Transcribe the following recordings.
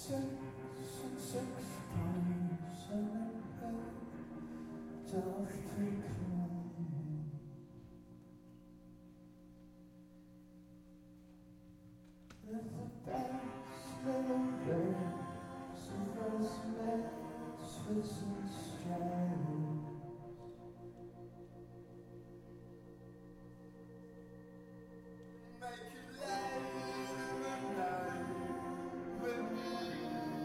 six times and then dark with the best little girls who first met Swiss and Strand. Make you lay in the night with me.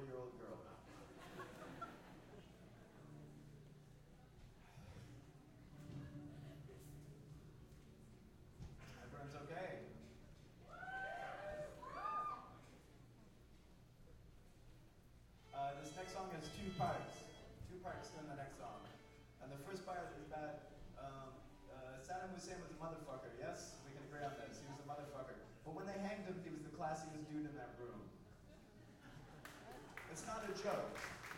4-year-old girl. Everyone's okay. This next song has two parts. Two parts in the next song. And the first part is that Saddam Hussein was a motherfucker. Yes, we can agree on this. He was a motherfucker. But when they hanged him, he was the classiest dude in that room. It's not a joke.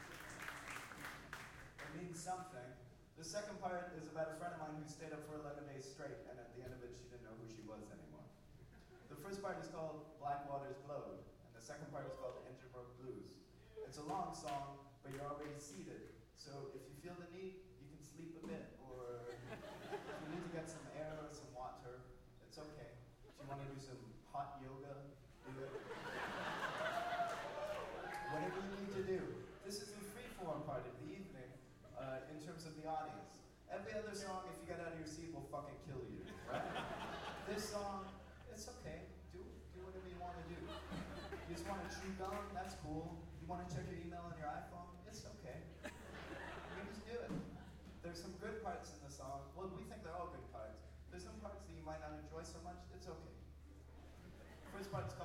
It means something. The second part is about a friend of mine who stayed up for 11 days straight, and at the end of it, she didn't know who she was anymore. The first part is called Black Waters Glowed, and the second part is called Engine Broke Blues. It's a long song, but you're already seated. So if you feel the need, you can sleep a bit, or if you need to get some air or some water, it's okay. If you want to do some hot yoga, do it. Whatever you need to do. This is the free-form part of the evening, in terms of the audience. Every other song, if you get out of your seat, will fucking kill you, right? This song, it's okay. Do whatever you want to do. You just want to chew gum, that's cool. You want to check your email on your iPhone, it's okay. You can just do it. There's some good parts in the song. Well, we think they're all good parts. There's some parts that you might not enjoy so much, it's okay. First part is called